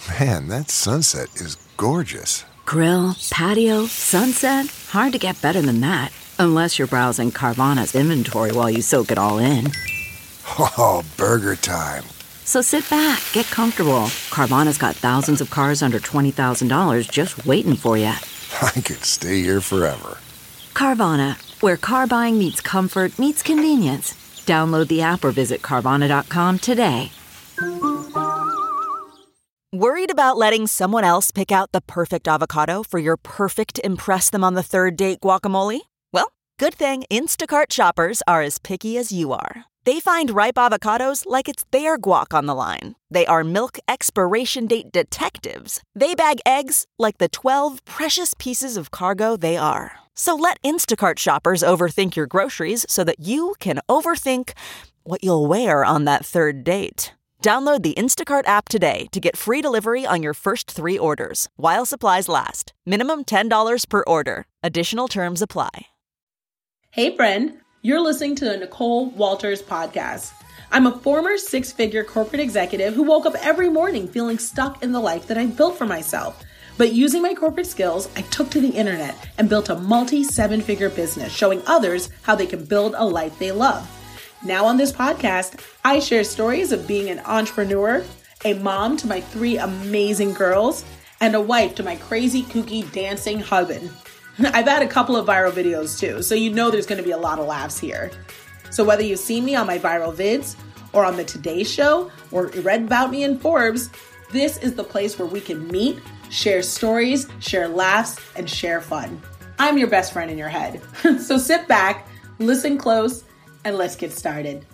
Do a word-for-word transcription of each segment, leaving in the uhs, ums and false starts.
Man, that sunset is gorgeous. Grill, patio, sunset. Hard to get better than that. Unless you're browsing Carvana's inventory while you soak it all in. Oh, burger time. So sit back, get comfortable. Carvana's got thousands of cars under twenty thousand dollars just waiting for you. I could stay here forever. Carvana, where car buying meets comfort, meets convenience. Download the app or visit Carvana dot com today. Worried about letting someone else pick out the perfect avocado for your perfect impress them on the third date guacamole? Well, good thing Instacart shoppers are as picky as you are. They find ripe avocados like it's their guac on the line. They are milk expiration date detectives. They bag eggs like the twelve precious pieces of cargo they are. So let Instacart shoppers overthink your groceries so that you can overthink what you'll wear on that third date. Download the Instacart app today to get free delivery on your first three orders, while supplies last. Minimum ten dollars per order. Additional terms apply. Hey friend, you're listening to the Nicole Walters podcast. I'm a former six-figure corporate executive who woke up every morning feeling stuck in the life that I built for myself. But using my corporate skills, I took to the internet and built a multi-seven-figure business showing others how they can build a life they love. Now on this podcast, I share stories of being an entrepreneur, a mom to my three amazing girls, and a wife to my crazy, kooky, dancing husband. I've had a couple of viral videos too, so you know there's going to be a lot of laughs here. So whether you've seen me on my viral vids, or on the Today Show, or read about me in Forbes, this is the place where we can meet, share stories, share laughs, and share fun. I'm your best friend in your head. So sit back, listen close, and let's get started.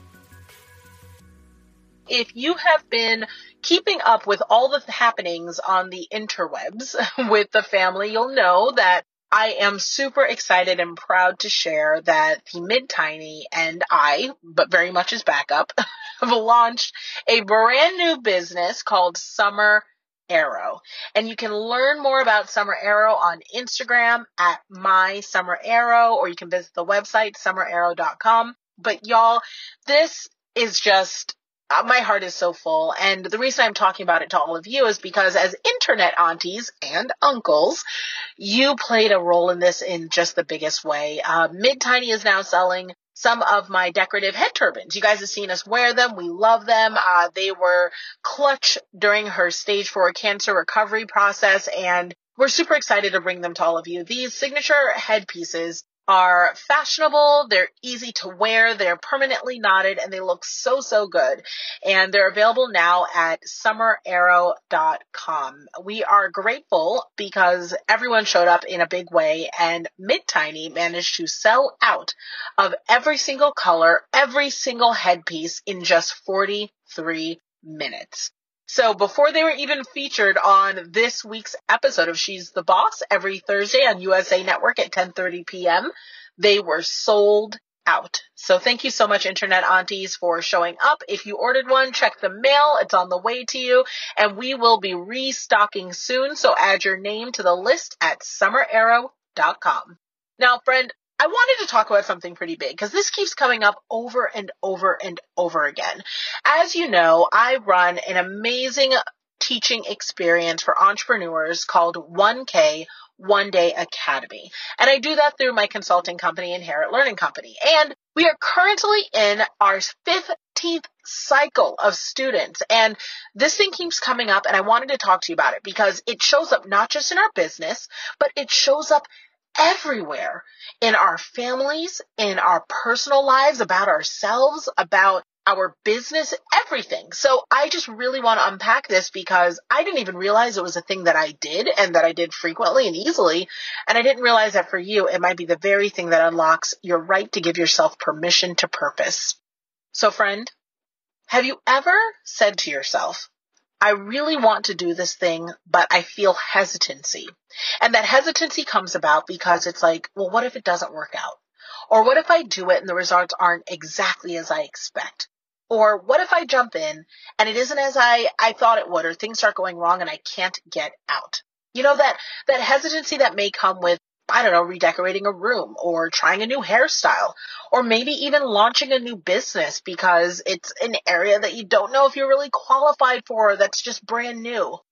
If you have been keeping up with all the happenings on the interwebs with the family, you'll know that I am super excited and proud to share that the Mid-Tiny and I, but very much as backup, have launched a brand new business called Summer Arrow. And you can learn more about Summer Arrow on Instagram at my summer arrow, or you can visit the website summer arrow dot com. But y'all, this is just, uh, my heart is so full. And the reason I'm talking about it to all of you is because as internet aunties and uncles, you played a role in this in just the biggest way. Uh, Mid-Tiny is now selling some of my decorative head turbans. You guys have seen us wear them. We love them. Uh, they were clutch during her stage four cancer recovery process, and we're super excited to bring them to all of you. These signature headpieces are fashionable, they're easy to wear, they're permanently knotted, and they look so, so good. And they're available now at summer arrow dot com. We are grateful because everyone showed up in a big way, and Mid-Tiny managed to sell out of every single color, every single headpiece in just forty-three minutes. So before they were even featured on this week's episode of She's the Boss every Thursday on U S A Network at ten thirty p.m., they were sold out. So thank you so much, Internet Aunties, for showing up. If you ordered one, check the mail. It's on the way to you, and we will be restocking soon. So add your name to the list at summer arrow dot com. Now, friend, I wanted to talk about something pretty big because this keeps coming up over and over and over again. As you know, I run an amazing teaching experience for entrepreneurs called one K One Day Academy. And I do that through my consulting company, Inherit Learning Company. And we are currently in our fifteenth cycle of students. And this thing keeps coming up, and I wanted to talk to you about it because it shows up not just in our business, but it shows up everywhere in our families, in our personal lives, about ourselves, about our business, everything. So I just really want to unpack this because I didn't even realize it was a thing that I did and that I did frequently and easily. And I didn't realize that for you, it might be the very thing that unlocks your right to give yourself permission to purpose. So friend, have you ever said to yourself, I really want to do this thing, but I feel hesitancy. And that hesitancy comes about because it's like, well, what if it doesn't work out? Or what if I do it and the results aren't exactly as I expect? Or what if I jump in and it isn't as I, I thought it would, or things start going wrong and I can't get out? You know, that, that hesitancy that may come with, I don't know, redecorating a room or trying a new hairstyle, or maybe even launching a new business because it's an area that you don't know if you're really qualified for, that's just brand new.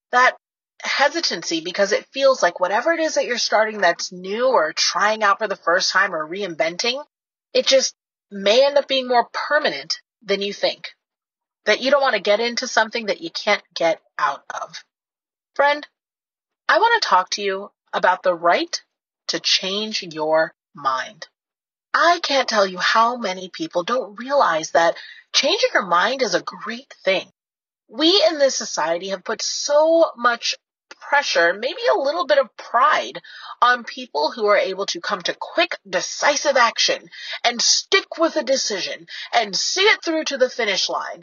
that hesitancy because it feels like whatever it is that you're starting that's new or trying out for the first time or reinventing, it just may end up being more permanent than you think. That you don't want to get into something that you can't get out of. Friend, I want to talk to you about the right to change your mind. I can't tell you how many people don't realize that changing your mind is a great thing. We in this society have put so much pressure, maybe a little bit of pride, on people who are able to come to quick, decisive action and stick with a decision and see it through to the finish line.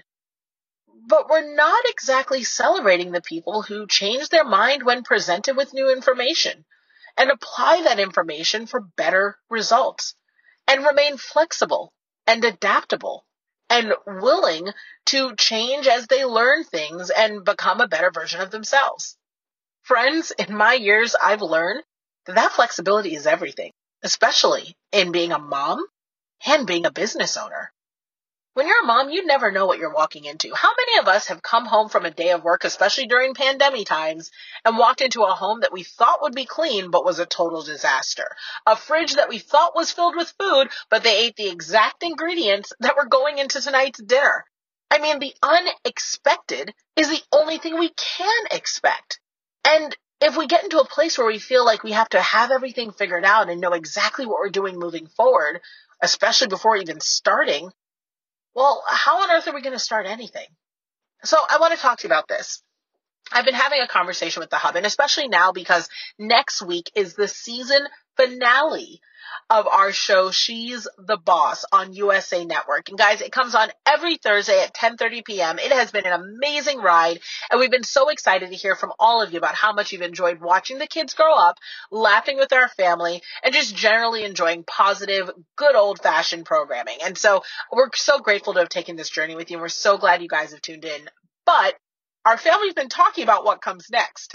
But we're not exactly celebrating the people who change their mind when presented with new information and apply that information for better results and remain flexible and adaptable and willing to change as they learn things and become a better version of themselves. Friends, in my years, I've learned that that flexibility is everything, especially in being a mom and being a business owner. When you're a mom, you never know what you're walking into. How many of us have come home from a day of work, especially during pandemic times, and walked into a home that we thought would be clean, but was a total disaster? A fridge that we thought was filled with food, but they ate the exact ingredients that were going into tonight's dinner. I mean, the unexpected is the only thing we can expect. And if we get into a place where we feel like we have to have everything figured out and know exactly what we're doing moving forward, especially before even starting, well, how on earth are we going to start anything? So I want to talk to you about this. I've been having a conversation with the Hub, and especially now because next week is the season finale of our show, She's the Boss, on U S A Network. And guys, it comes on every Thursday at ten thirty p.m. It has been an amazing ride, and we've been so excited to hear from all of you about how much you've enjoyed watching the kids grow up, laughing with our family, and just generally enjoying positive, good old-fashioned programming. And so we're so grateful to have taken this journey with you, and we're so glad you guys have tuned in. But our family's been talking about what comes next.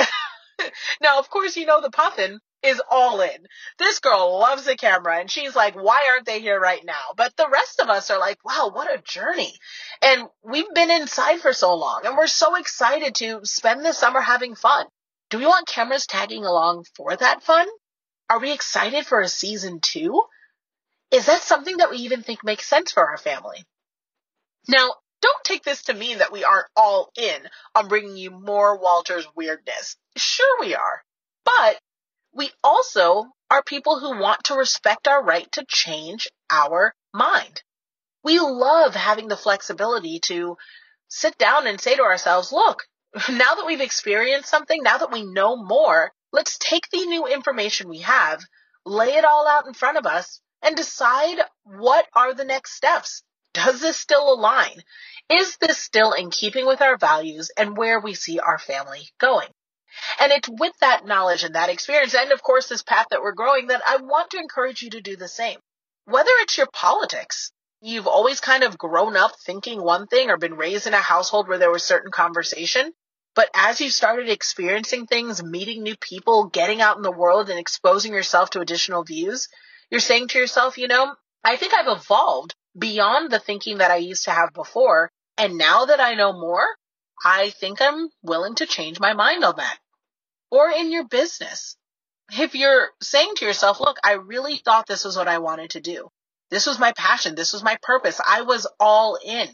Now, of course, you know the Puffin is all in. This girl loves the camera, and she's like, why aren't they here right now? But the rest of us are like, wow, what a journey. And we've been inside for so long, and we're so excited to spend the summer having fun. Do we want cameras tagging along for that fun? Are we excited for a season two? Is that something that we even think makes sense for our family? Now, don't take this to mean that we aren't all in on bringing you more Walter's weirdness. Sure we are. But we also are people who want to respect our right to change our mind. We love having the flexibility to sit down and say to ourselves, look, now that we've experienced something, now that we know more, let's take the new information we have, lay it all out in front of us, and decide what are the next steps. Does this still align? Is this still in keeping with our values and where we see our family going? And it's with that knowledge and that experience, and of course this path that we're growing, that I want to encourage you to do the same. Whether it's your politics, you've always kind of grown up thinking one thing or been raised in a household where there was certain conversation, but as you started experiencing things, meeting new people, getting out in the world and exposing yourself to additional views, you're saying to yourself, you know, I think I've evolved beyond the thinking that I used to have before, and now that I know more, I think I'm willing to change my mind on that. Or in your business, if you're saying to yourself, look, I really thought this was what I wanted to do. This was my passion. This was my purpose. I was all in.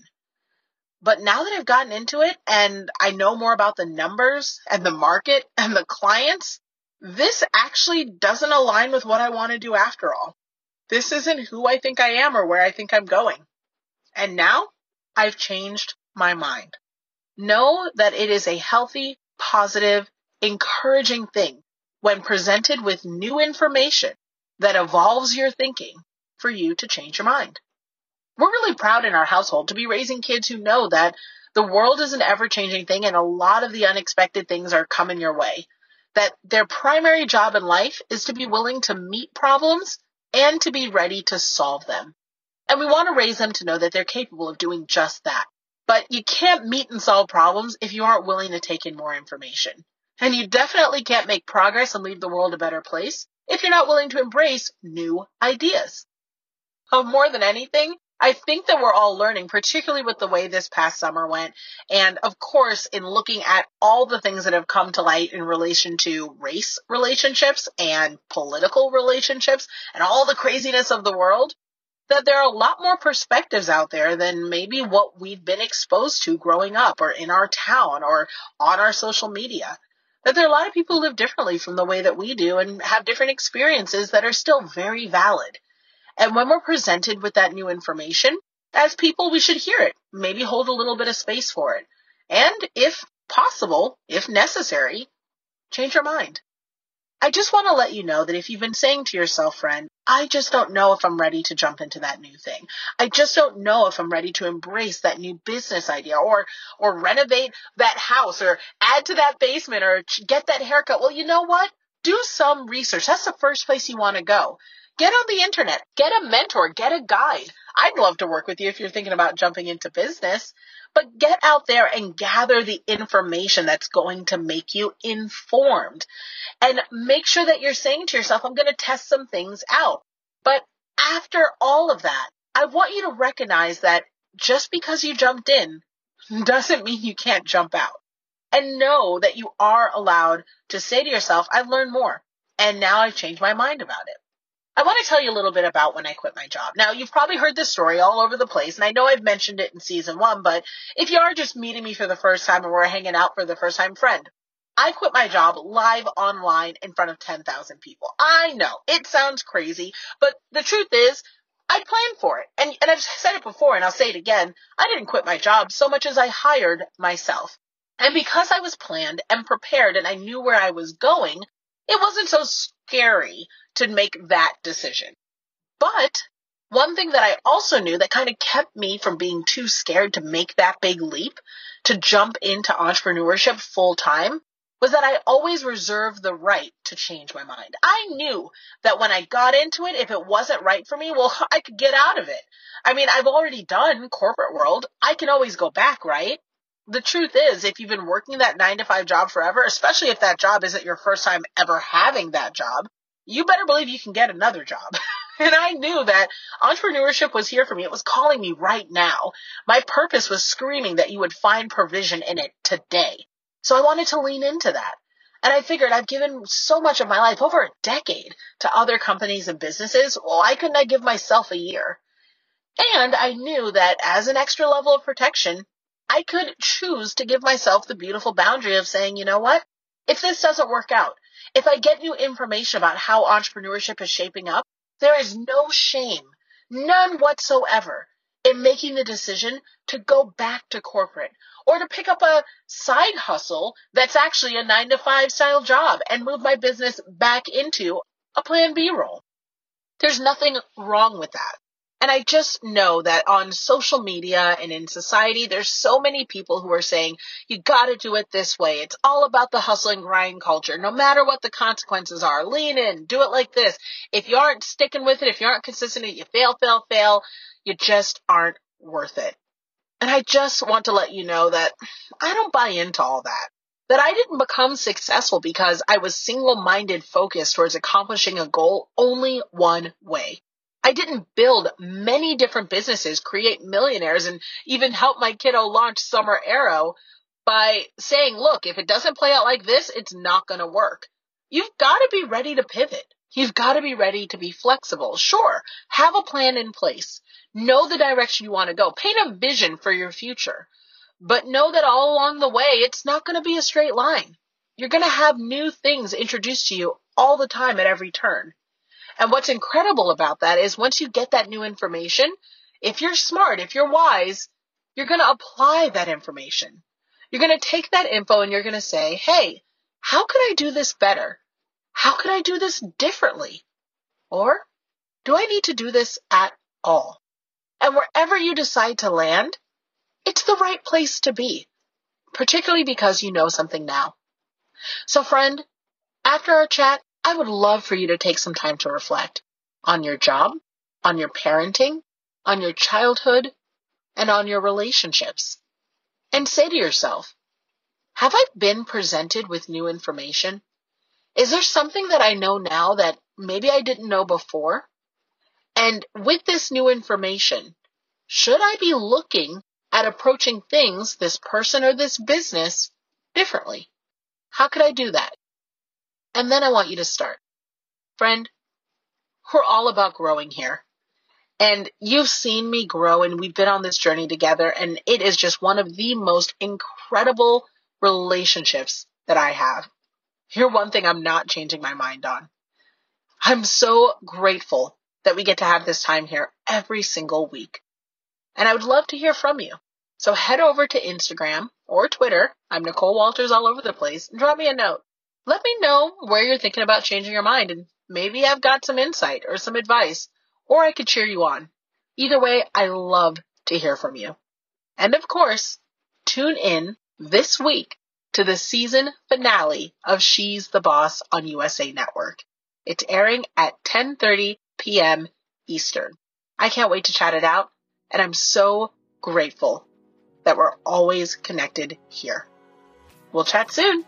But now that I've gotten into it and I know more about the numbers and the market and the clients, this actually doesn't align with what I want to do after all. This isn't who I think I am or where I think I'm going. And now I've changed my mind. Know that it is a healthy, positive, encouraging thing when presented with new information that evolves your thinking for you to change your mind. We're really proud in our household to be raising kids who know that the world is an ever-changing thing and a lot of the unexpected things are coming your way. That their primary job in life is to be willing to meet problems and to be ready to solve them. And we want to raise them to know that they're capable of doing just that. But you can't meet and solve problems if you aren't willing to take in more information. And you definitely can't make progress and leave the world a better place if you're not willing to embrace new ideas. Oh, more than anything, I think that we're all learning, particularly with the way this past summer went. And of course, in looking at all the things that have come to light in relation to race relationships and political relationships and all the craziness of the world, that there are a lot more perspectives out there than maybe what we've been exposed to growing up or in our town or on our social media. That there are a lot of people who live differently from the way that we do and have different experiences that are still very valid. And when we're presented with that new information, as people, we should hear it, maybe hold a little bit of space for it. And if possible, if necessary, change your mind. I just want to let you know that if you've been saying to yourself, friend, I just don't know if I'm ready to jump into that new thing. I just don't know if I'm ready to embrace that new business idea or or renovate that house or add to that basement or get that haircut. Well, you know what? Do some research. That's the first place you want to go. Get on the internet, get a mentor, get a guide. I'd love to work with you if you're thinking about jumping into business, but get out there and gather the information that's going to make you informed. And make sure that you're saying to yourself, I'm going to test some things out. But after all of that, I want you to recognize that just because you jumped in doesn't mean you can't jump out. And know that you are allowed to say to yourself, I've learned more, and now I've changed my mind about it. I want to tell you a little bit about when I quit my job. Now, you've probably heard this story all over the place, and I know I've mentioned it in season one, but if you are just meeting me for the first time or we're hanging out for the first time, friend, I quit my job live online in front of ten thousand people. I know, it sounds crazy, but the truth is, I planned for it. And, and I've said it before, and I'll say it again, I didn't quit my job so much as I hired myself. And because I was planned and prepared and I knew where I was going, it wasn't so scary to make that decision. But one thing that I also knew that kind of kept me from being too scared to make that big leap, to jump into entrepreneurship full time, was that I always reserved the right to change my mind. I knew that when I got into it, if it wasn't right for me, well, I could get out of it. I mean, I've already done corporate world. I can always go back, right? The truth is, if you've been working that nine to five job forever, especially if that job isn't your first time ever having that job, you better believe you can get another job. And I knew that entrepreneurship was here for me. It was calling me right now. My purpose was screaming that you would find provision in it today. So I wanted to lean into that. And I figured I've given so much of my life, over a decade, to other companies and businesses. Well, why couldn't I give myself a year? And I knew that as an extra level of protection, I could choose to give myself the beautiful boundary of saying, you know what? If this doesn't work out, if I get new information about how entrepreneurship is shaping up, there is no shame, none whatsoever, in making the decision to go back to corporate or to pick up a side hustle that's actually a nine to five style job and move my business back into a plan B role. There's nothing wrong with that. And I just know that on social media and in society, there's so many people who are saying, you got to do it this way. It's all about the hustle and grind culture. No matter what the consequences are, lean in, do it like this. If you aren't sticking with it, if you aren't consistent, you fail, fail, fail, you just aren't worth it. And I just want to let you know that I don't buy into all that. That I didn't become successful because I was single-minded focused towards accomplishing a goal only one way. I didn't build many different businesses, create millionaires, and even help my kiddo launch Summer Arrow by saying, look, if it doesn't play out like this, it's not going to work. You've got to be ready to pivot. You've got to be ready to be flexible. Sure, have a plan in place. Know the direction you want to go. Paint a vision for your future. But know that all along the way, it's not going to be a straight line. You're going to have new things introduced to you all the time at every turn. And what's incredible about that is once you get that new information, if you're smart, if you're wise, you're going to apply that information. You're going to take that info and you're going to say, hey, how can I do this better? How can I do this differently? Or do I need to do this at all? And wherever you decide to land, it's the right place to be, particularly because you know something now. So friend, after our chat, I would love for you to take some time to reflect on your job, on your parenting, on your childhood, and on your relationships. And say to yourself, have I been presented with new information? Is there something that I know now that maybe I didn't know before? And with this new information, Should I be looking at approaching things, this person or this business, differently? How could I do that? And then I want you to start. Friend, we're all about growing here. And you've seen me grow, and we've been on this journey together, and it is just one of the most incredible relationships that I have. Here's one thing I'm not changing my mind on. I'm so grateful that we get to have this time here every single week. And I would love to hear from you. So head over to Instagram or Twitter. I'm Nicole Walters all over the place. And drop me a note. Let me know where you're thinking about changing your mind, and maybe I've got some insight or some advice, or I could cheer you on. Either way, I love to hear from you. And of course, tune in this week to the season finale of She's the Boss on U S A Network. It's airing at ten thirty p.m. Eastern. I can't wait to chat it out, and I'm so grateful that we're always connected here. We'll chat soon.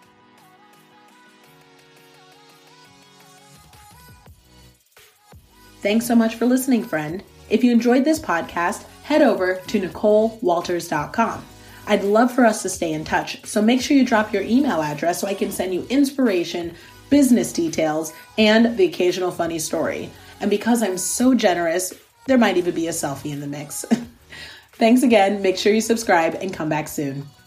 Thanks so much for listening, friend. If you enjoyed this podcast, head over to nicole walters dot com. I'd love for us to stay in touch, so make sure you drop your email address so I can send you inspiration, business details, and the occasional funny story. And because I'm so generous, there might even be a selfie in the mix. Thanks again. Make sure you subscribe and come back soon.